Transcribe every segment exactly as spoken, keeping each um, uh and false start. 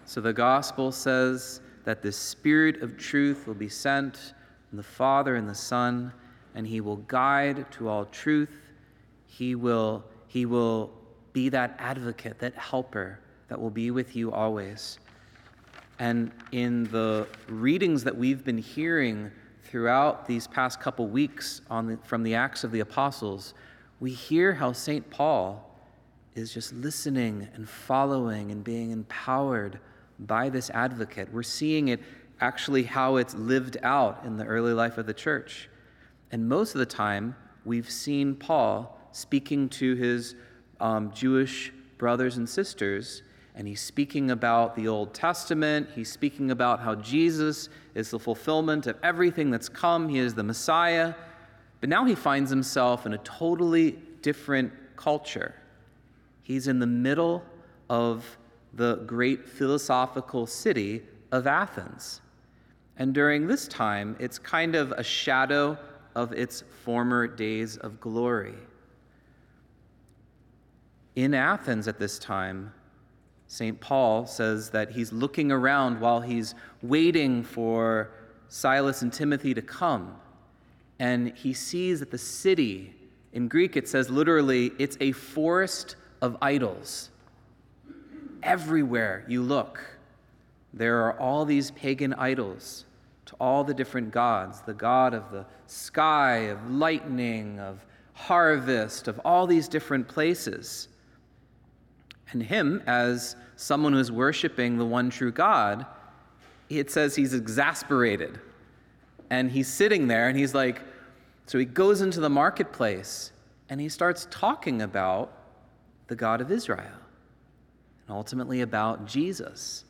So the gospel says that the Spirit of truth will be sent from the Father and the Son, and he will guide to all truth. He will, he will be that advocate, that helper that will be with you always. And in the readings that we've been hearing throughout these past couple weeks on the, from the Acts of the Apostles, we hear how Saint Paul is just listening and following and being empowered by this advocate. We're seeing it actually how it's lived out in the early life of the church. And most of the time, we've seen Paul speaking to his um, Jewish brothers and sisters, and he's speaking about the Old Testament. He's speaking about how Jesus is the fulfillment of everything that's come. He is the Messiah. But now he finds himself in a totally different culture. He's in the middle of the great philosophical city of Athens. And during this time, it's kind of a shadow of its former days of glory. In Athens at this time, Saint Paul says that he's looking around while he's waiting for Silas and Timothy to come. And he sees that the city, in Greek it says literally, it's a forest of idols. Everywhere you look, there are all these pagan idols to all the different gods, the god of the sky, of lightning, of harvest, of all these different places. And him, as someone who's worshiping the one true God, it says he's exasperated. And he's sitting there and he's like, so he goes into the marketplace and he starts talking about the God of Israel. Ultimately about Jesus.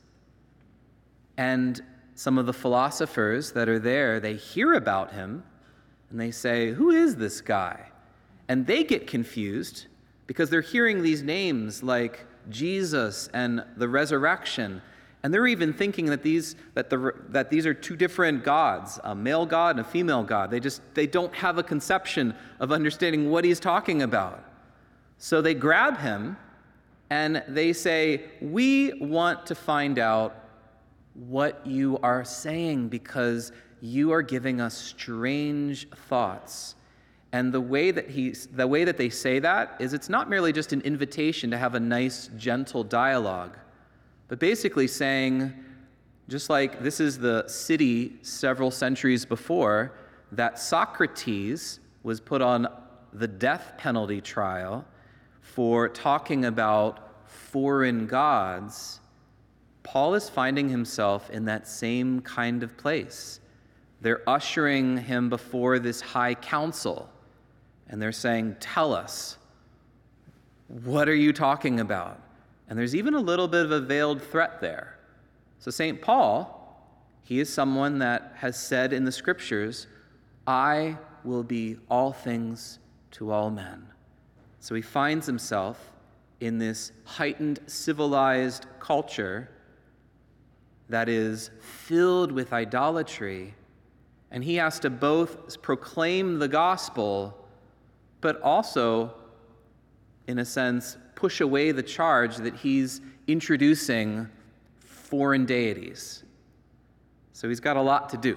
And some of the philosophers that are there, they hear about him and they say, who is this guy? And they get confused because they're hearing these names like Jesus and the resurrection, and they're even thinking that these that the that these are two different gods, a male god and a female god. They just they don't have a conception of understanding what he's talking about. So they grab him and they say, we want to find out what you are saying because you are giving us strange thoughts. And the way that he, the way that they say that is it's not merely just an invitation to have a nice, gentle dialogue, but basically saying, just like this is the city several centuries before, that Socrates was put on the death penalty trial for talking about foreign gods, Paul is finding himself in that same kind of place. They're ushering him before this high council, and they're saying, tell us, what are you talking about? And there's even a little bit of a veiled threat there. So Saint Paul, he is someone that has said in the scriptures, I will be all things to all men. So he finds himself in this heightened, civilized culture that is filled with idolatry, and he has to both proclaim the gospel, but also, in a sense, push away the charge that he's introducing foreign deities. So he's got a lot to do.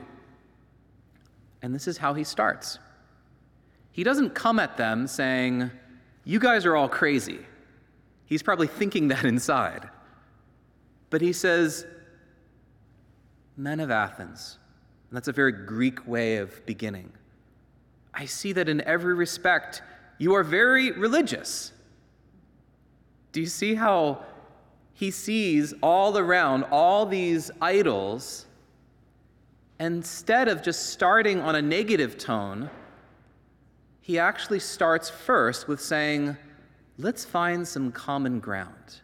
And this is how he starts. He doesn't come at them saying, you guys are all crazy. He's probably thinking that inside. But he says, men of Athens. And that's a very Greek way of beginning. I see that in every respect, you are very religious. Do you see how he sees all around all these idols? Instead of just starting on a negative tone, he actually starts first with saying, let's find some common ground.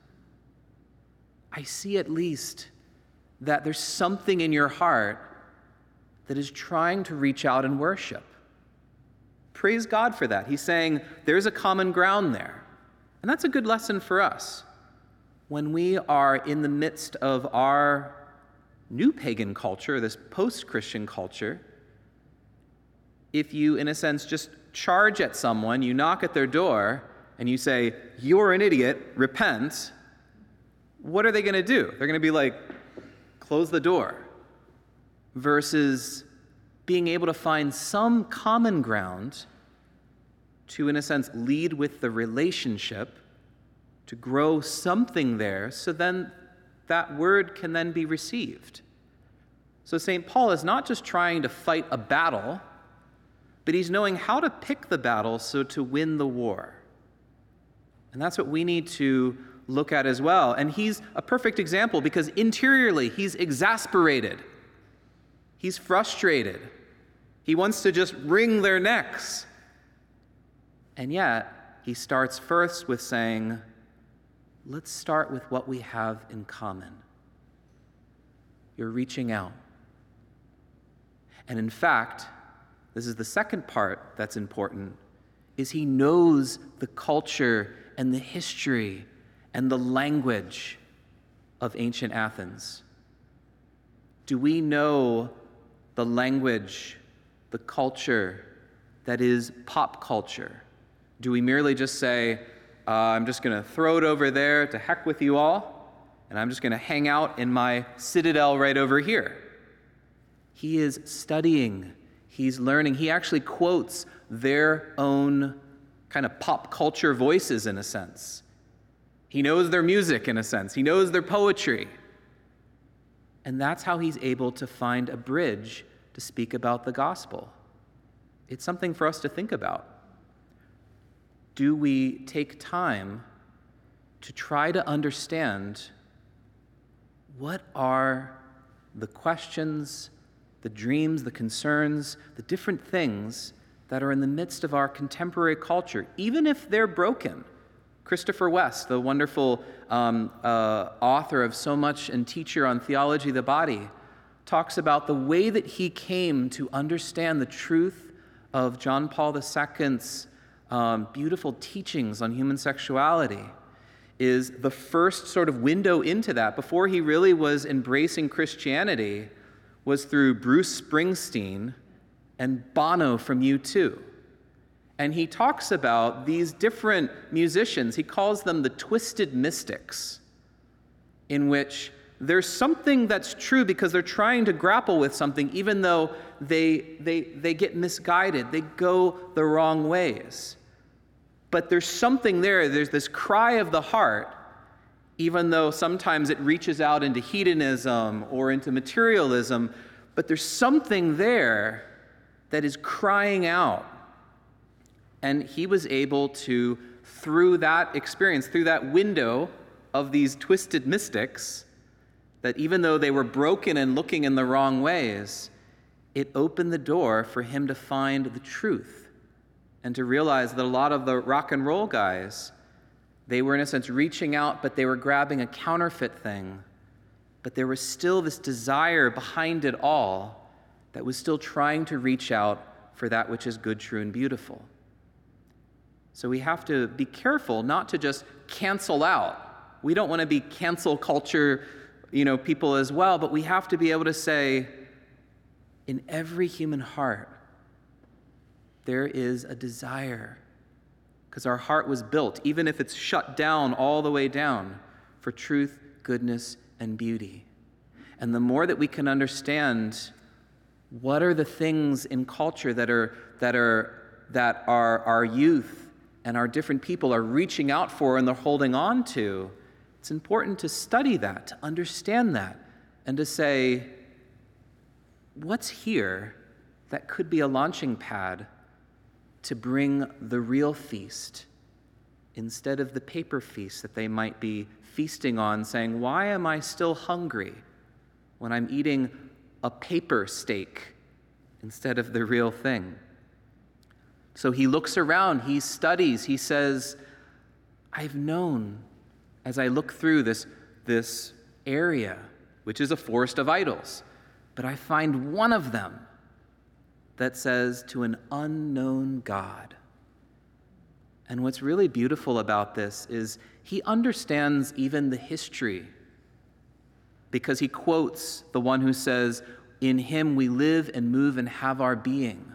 I see at least that there's something in your heart that is trying to reach out and worship. Praise God for that. He's saying there's a common ground there. And that's a good lesson for us. When we are in the midst of our new pagan culture, this post-Christian culture, if you, in a sense, just charge at someone, you knock at their door, and you say, you're an idiot, repent, what are they going to do? They're going to be like, close the door, versus being able to find some common ground to, in a sense, lead with the relationship, to grow something there, so then that word can then be received. So Saint Paul is not just trying to fight a battle, but he's knowing how to pick the battle so to win the war. And that's what we need to look at as well. And he's a perfect example because interiorly he's exasperated. He's frustrated. He wants to just wring their necks. And yet, he starts first with saying, let's start with what we have in common. You're reaching out. And in fact, this is the second part that's important, is he knows the culture and the history and the language of ancient Athens. Do we know the language, the culture that is pop culture? Do we merely just say, uh, I'm just going to throw it over there, to heck with you all, and I'm just going to hang out in my citadel right over here? He is studying, he's learning. He actually quotes their own kind of pop culture voices in a sense. He knows their music in a sense. He knows their poetry. And that's how he's able to find a bridge to speak about the gospel. It's something for us to think about. Do we take time to try to understand what are the questions, the dreams, the concerns, the different things that are in the midst of our contemporary culture, even if they're broken? Christopher West, the wonderful um, uh, author of so much and teacher on theology of the body, talks about the way that he came to understand the truth of John Paul the Second's um, beautiful teachings on human sexuality is the first sort of window into that, before he really was embracing Christianity, was through Bruce Springsteen and Bono from U two. And he talks about these different musicians. He calls them the twisted mystics, in which there's something that's true because they're trying to grapple with something, even though they, they, they get misguided. They go the wrong ways. But there's something there. There's this cry of the heart, even though sometimes it reaches out into hedonism or into materialism. But there's something there that is crying out. And he was able to, through that experience, through that window of these twisted mystics, that even though they were broken and looking in the wrong ways, it opened the door for him to find the truth and to realize that a lot of the rock and roll guys, they were in a sense reaching out, but they were grabbing a counterfeit thing. But there was still this desire behind it all that was still trying to reach out for that which is good, true, and beautiful. So we have to be careful not to just cancel out. We don't want to be cancel culture, you know, people as well, but we have to be able to say, in every human heart, there is a desire, because our heart was built, even if it's shut down all the way down, for truth, goodness, and beauty. And the more that we can understand what are the things in culture that are that are that are our youth and our different people are reaching out for and they're holding on to, it's important to study that, to understand that, and to say, what's here that could be a launching pad to bring the real feast instead of the paper feast that they might be feasting on, saying, why am I still hungry when I'm eating a paper steak instead of the real thing? So he looks around, he studies, he says, I've known as I look through this, this area, which is a forest of idols, but I find one of them that says, to an unknown God. And what's really beautiful about this is he understands even the history, because he quotes the one who says, in him we live and move and have our being.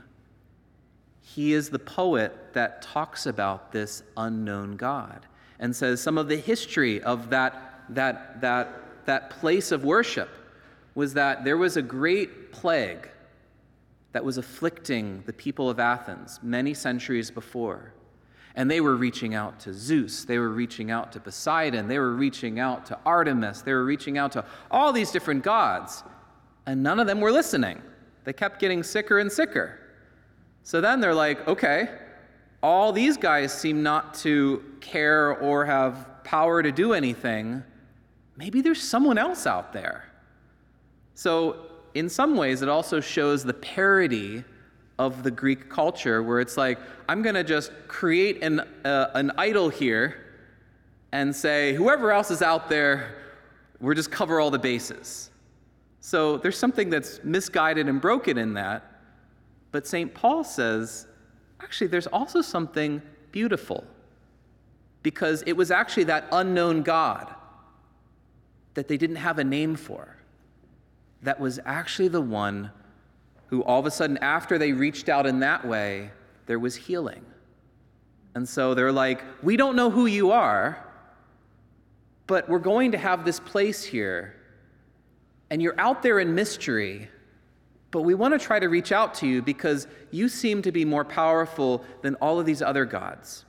He is the poet that talks about this unknown God and says some of the history of that that, that, that place of worship was that there was a great plague that was afflicting the people of Athens many centuries before. And they were reaching out to Zeus, they were reaching out to Poseidon, they were reaching out to Artemis, they were reaching out to all these different gods, and none of them were listening. They kept getting sicker and sicker. So then they're like, okay, all these guys seem not to care or have power to do anything. Maybe there's someone else out there. So in some ways, it also shows the parody of the Greek culture, where it's like, I'm going to just create an, uh, an idol here and say, whoever else is out there, we'll just cover all the bases. So there's something that's misguided and broken in that. But Saint Paul says, actually, there's also something beautiful, because it was actually that unknown God that they didn't have a name for that was actually the one who all of a sudden, after they reached out in that way, there was healing. And so they're like, we don't know who you are, but we're going to have this place here, and you're out there in mystery, but we want to try to reach out to you because you seem to be more powerful than all of these other gods.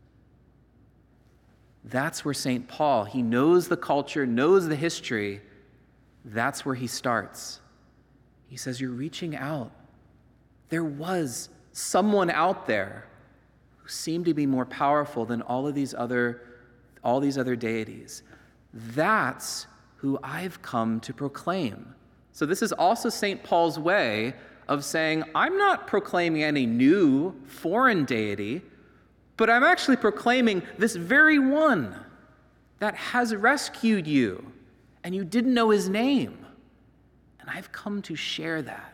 That's where Saint Paul, he knows the culture, knows the history. That's where he starts. He says, you're reaching out. There was someone out there who seemed to be more powerful than all of these other, all these other deities. That's who I've come to proclaim. So this is also Saint Paul's way of saying, I'm not proclaiming any new foreign deity, but I'm actually proclaiming this very one that has rescued you, and you didn't know his name. And I've come to share that.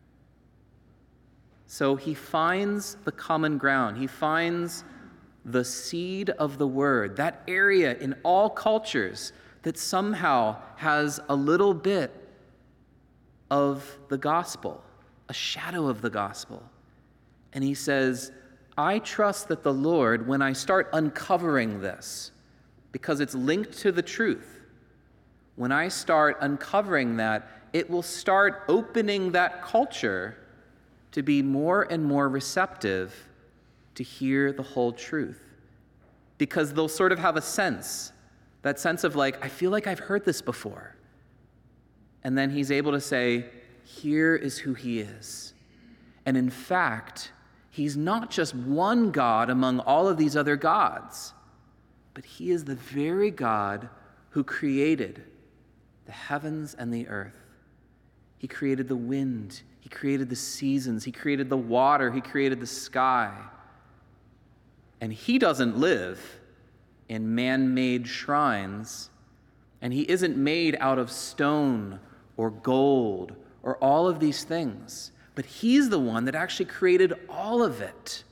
So he finds the common ground. He finds the seed of the word, that area in all cultures that somehow has a little bit of the gospel, a shadow of the gospel. And he says, I trust that the Lord, when I start uncovering this, because it's linked to the truth, when I start uncovering that, it will start opening that culture to be more and more receptive to hear the whole truth. Because they'll sort of have a sense, that sense of like, I feel like I've heard this before. And then he's able to say, here is who he is. And in fact, he's not just one God among all of these other gods, but he is the very God who created the heavens and the earth. He created the wind. He created the seasons. He created the water. He created the sky. And he doesn't live in man-made shrines, and he isn't made out of stone or gold or all of these things, but he's the one that actually created all of it.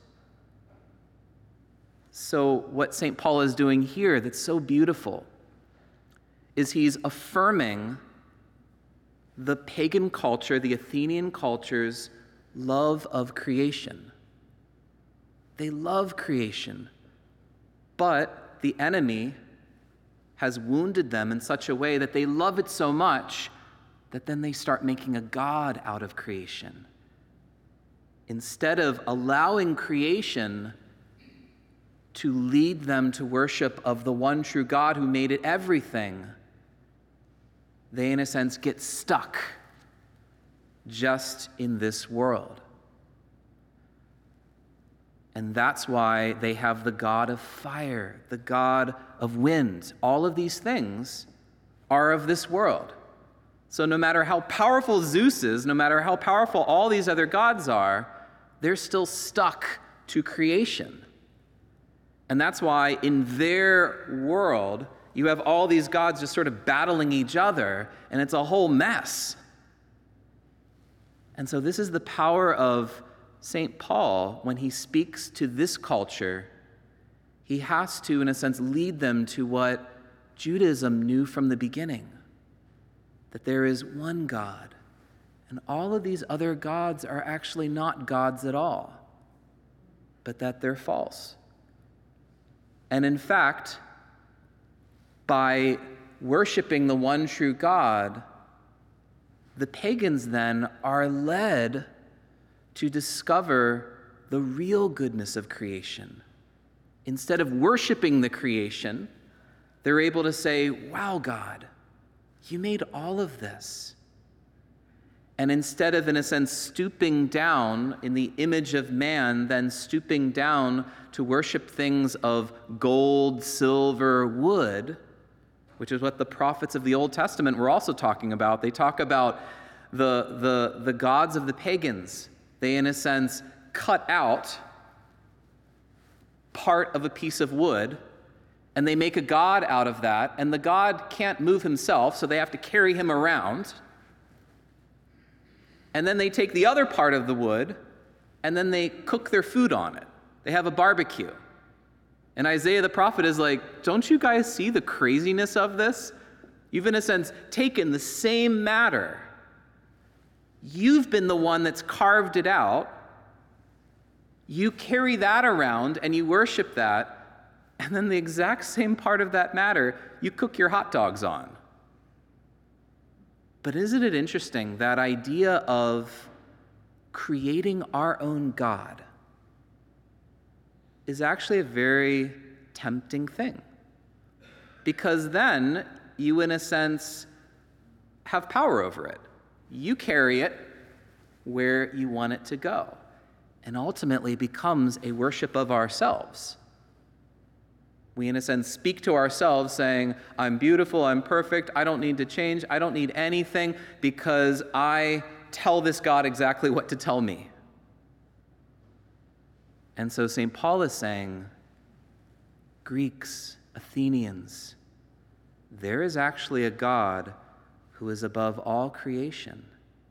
So what Saint Paul is doing here that's so beautiful is he's affirming the pagan culture, the Athenian culture's love of creation. They love creation, but the enemy has wounded them in such a way that they love it so much that then they start making a god out of creation. Instead of allowing creation to lead them to worship of the one true God who made it everything, they, in a sense, get stuck just in this world. And that's why they have the god of fire, the god of wind. All of these things are of this world. So no matter how powerful Zeus is, no matter how powerful all these other gods are, they're still stuck to creation. And that's why in their world, you have all these gods just sort of battling each other, and it's a whole mess. And so this is the power of Saint Paul when he speaks to this culture. He has to, in a sense, lead them to what Judaism knew from the beginning, that there is one God, and all of these other gods are actually not gods at all, but that they're false. And in fact, by worshiping the one true God, the pagans then are led to discover the real goodness of creation. Instead of worshiping the creation, they're able to say, wow, God, you made all of this. And instead of, in a sense, stooping down in the image of man, then stooping down to worship things of gold, silver, wood, which is what the prophets of the Old Testament were also talking about. They talk about the, the, the gods of the pagans. They, in a sense, cut out part of a piece of wood, and they make a god out of that, and the god can't move himself, so they have to carry him around. And then they take the other part of the wood, and then they cook their food on it. They have a barbecue. And Isaiah the prophet is like, don't you guys see the craziness of this? You've, in a sense, taken the same matter. You've been the one that's carved it out. You carry that around, and you worship that. And then the exact same part of that matter, you cook your hot dogs on. But isn't it interesting, that idea of creating our own God is actually a very tempting thing. Because then you, in a sense, have power over it. You carry it where you want it to go, and ultimately becomes a worship of ourselves. We, in a sense, speak to ourselves saying, I'm beautiful, I'm perfect, I don't need to change, I don't need anything because I tell this God exactly what to tell me. And so Saint Paul is saying, Greeks, Athenians, there is actually a God who is above all creation.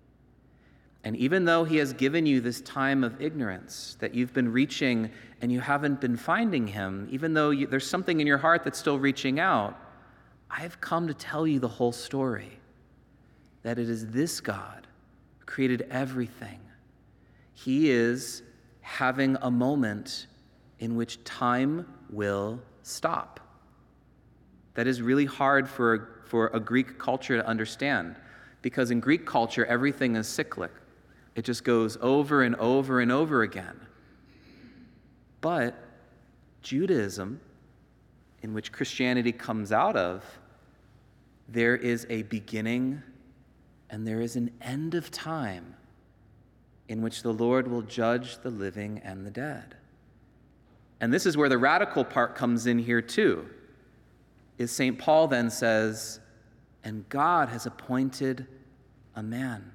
And even though he has given you this time of ignorance that you've been reaching and you haven't been finding him, even though you, there's something in your heart that's still reaching out, I've come to tell you the whole story, that it is this God who created everything. He is having a moment in which time will stop. That is really hard for, for a Greek culture to understand, because in Greek culture, everything is cyclic. It just goes over and over and over again. But Judaism, in which Christianity comes out of, there is a beginning and there is an end of time in which the Lord will judge the living and the dead. And this is where the radical part comes in here too, is Saint Paul then says, and God has appointed a man,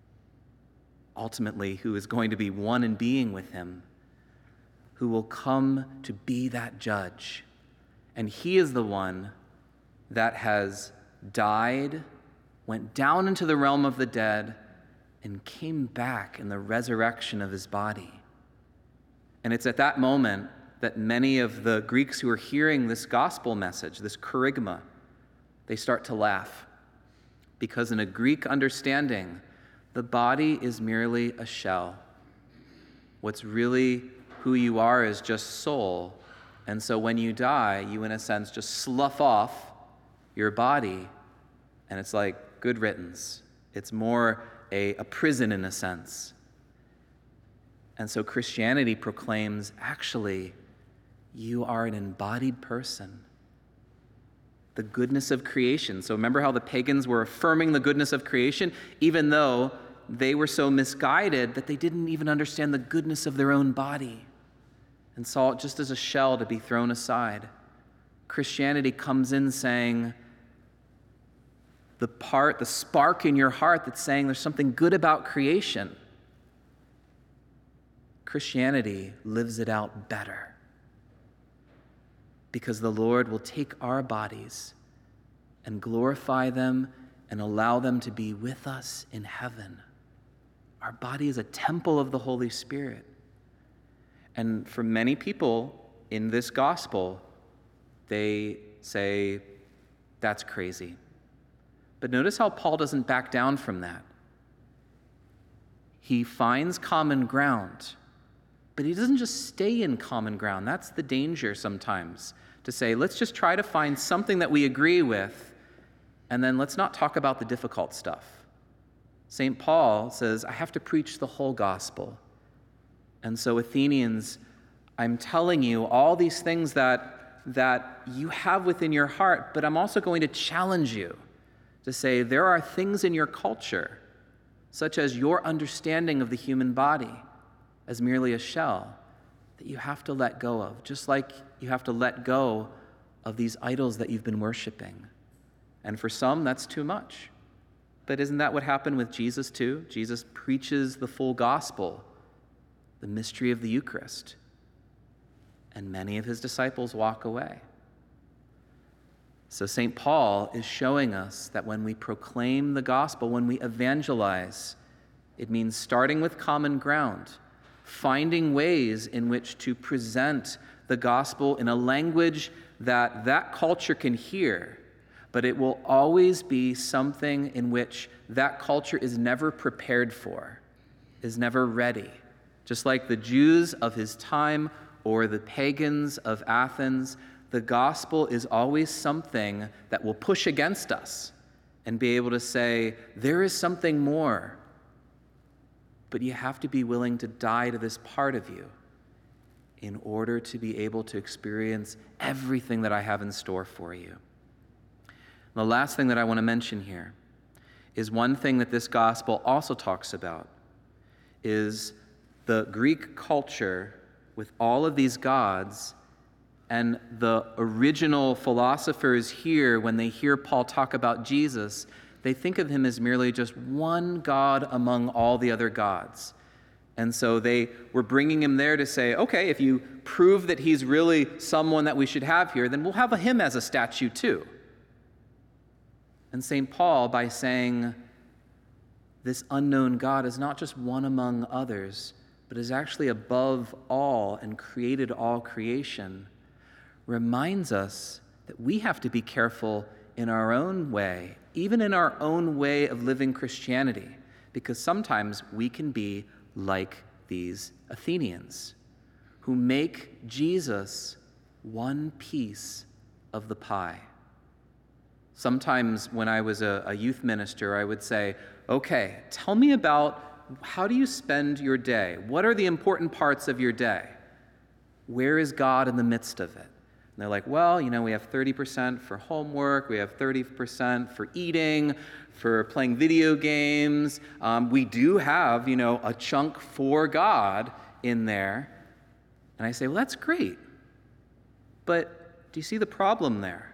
ultimately, who is going to be one in being with him, who will come to be that judge. And he is the one that has died, went down into the realm of the dead, and came back in the resurrection of his body. And it's at that moment that many of the Greeks who are hearing this gospel message, this kerygma, they start to laugh. Because in a Greek understanding, the body is merely a shell. What's really who you are is just soul. And so when you die, you, in a sense, just slough off your body, and it's like good riddance. It's more a, a prison in a sense. And so Christianity proclaims, actually, you are an embodied person. The goodness of creation. So remember how the pagans were affirming the goodness of creation, even though they were so misguided that they didn't even understand the goodness of their own body and saw it just as a shell to be thrown aside. Christianity comes in saying, the part, the spark in your heart that's saying there's something good about creation, Christianity lives it out better. Because the Lord will take our bodies and glorify them and allow them to be with us in heaven. Our body is a temple of the Holy Spirit. And for many people in this gospel, they say, that's crazy. But notice how Paul doesn't back down from that. He finds common ground, but he doesn't just stay in common ground. That's the danger sometimes, to say, let's just try to find something that we agree with, And then let's not talk about the difficult stuff. Saint Paul says, I have to preach the whole gospel. And so, Athenians, I'm telling you all these things that, that you have within your heart, but I'm also going to challenge you to say there are things in your culture, such as your understanding of the human body as merely a shell, that you have to let go of, just like you have to let go of these idols that you've been worshiping. And for some, that's too much. But isn't that what happened with Jesus too? Jesus preaches the full gospel, the mystery of the Eucharist, and many of his disciples walk away. So Saint Paul is showing us that when we proclaim the gospel, when we evangelize, it means starting with common ground, finding ways in which to present the gospel in a language that that culture can hear, but it will always be something in which that culture is never prepared for, is never ready. Just like the Jews of his time or the pagans of Athens, the gospel is always something that will push against us and be able to say, there is something more. But you have to be willing to die to this part of you in order to be able to experience everything that I have in store for you. The last thing that I want to mention here is one thing that this gospel also talks about is the Greek culture with all of these gods, and the original philosophers here, when they hear Paul talk about Jesus, they think of him as merely just one God among all the other gods. And so they were bringing him there to say, okay, if you prove that he's really someone that we should have here, then we'll have him as a statue too. And Saint Paul, by saying this unknown God is not just one among others, but is actually above all and created all creation, reminds us that we have to be careful in our own way, even in our own way of living Christianity, because sometimes we can be like these Athenians who make Jesus one piece of the pie. Sometimes when I was a, a youth minister, I would say, okay, tell me about how do you spend your day? What are the important parts of your day? Where is God in the midst of it? And they're like, well, you know, we have thirty percent for homework, we have thirty percent for eating, for playing video games. Um, we do have, you know, a chunk for God in there. And I say, well, that's great. But do you see the problem there?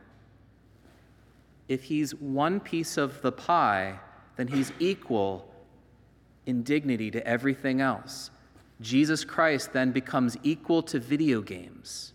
If he's one piece of the pie, then he's equal in dignity to everything else. Jesus Christ then becomes equal to video games.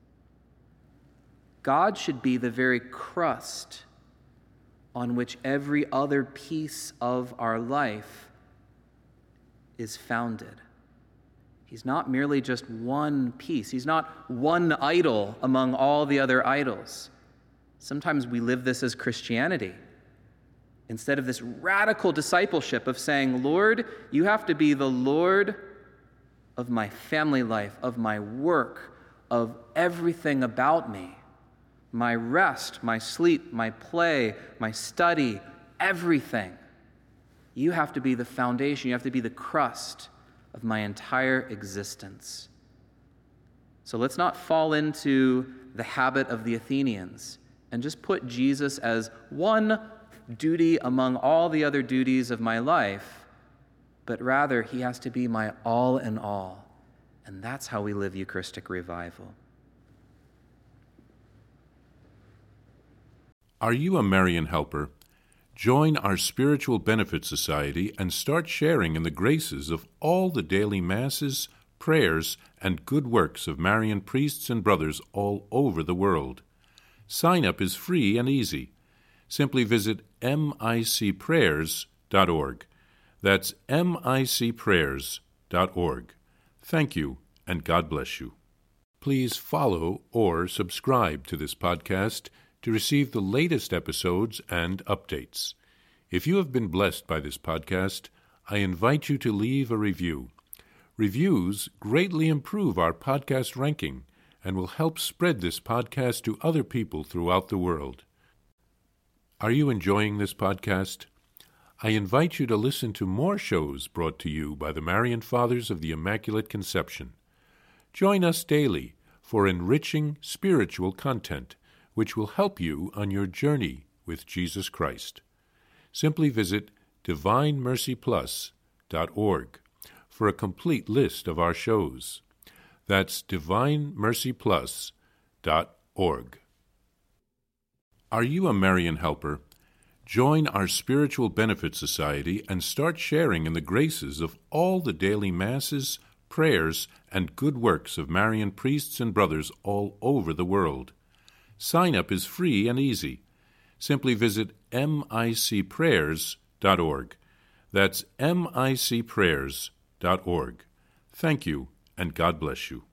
God should be the very crust on which every other piece of our life is founded. He's not merely just one piece. He's not one idol among all the other idols. Sometimes we live this as Christianity. Instead of this radical discipleship of saying, Lord, you have to be the Lord of my family life, of my work, of everything about me, my rest, my sleep, my play, my study, everything. You have to be the foundation. You have to be the crust of my entire existence. So let's not fall into the habit of the Athenians and just put Jesus as one duty among all the other duties of my life, but rather he has to be my all in all. And that's how we live Eucharistic revival. Are you a Marian helper? Join our Spiritual Benefit Society and start sharing in the graces of all the daily masses, prayers, and good works of Marian priests and brothers all over the world. Sign up is free and easy. Simply visit m i c prayers dot org. That's m i c prayers dot org. Thank you, and God bless you. Please follow or subscribe to this podcast to receive the latest episodes and updates. If you have been blessed by this podcast, I invite you to leave a review. Reviews greatly improve our podcast ranking and will help spread this podcast to other people throughout the world. Are you enjoying this podcast? I invite you to listen to more shows brought to you by the Marian Fathers of the Immaculate Conception. Join us daily for enriching spiritual content, which will help you on your journey with Jesus Christ. Simply visit divine mercy plus dot org for a complete list of our shows. That's divine mercy plus dot org. Are you a Marian helper? Join our Spiritual Benefit Society and start sharing in the graces of all the daily masses, prayers, and good works of Marian priests and brothers all over the world. Sign up is free and easy. Simply visit m i c prayers dot org. That's m i c prayers dot org. Thank you, and God bless you.